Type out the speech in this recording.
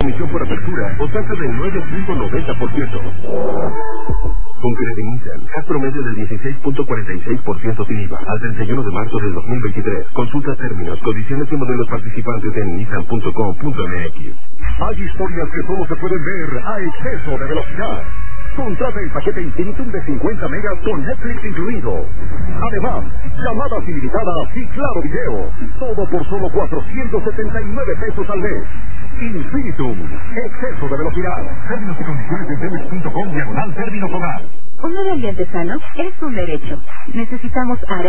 comisión por apertura o tasa del 9.90%. Con Credinicial, CAT promedio del 16.46% sin IVA al 31 de marzo del 2023. Consulta términos, condiciones y modelos participantes en nissan.com.mx. Hay historias que solo se pueden ver a exceso de velocidad. Contrata el paquete Infinitum de 50 megas con Netflix incluido. Además, llamadas ilimitadas y claro video. Todo por solo 479 pesos al mes. Infinitum, exceso de velocidad. Términos y condiciones en Telmex.com/términos hogar. Un medio ambiente sano es un derecho. Necesitamos